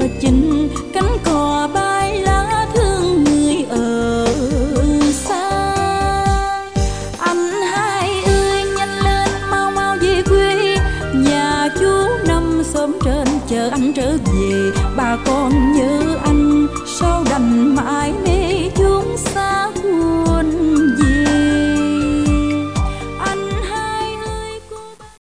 chinh cánh cò bay lá thương người ở xa. Anh hai ơi nhanh lên mau mau về quê, nhà chú nằm xóm trên chờ anh trở về. Bà con nhớ anh sao đành mãi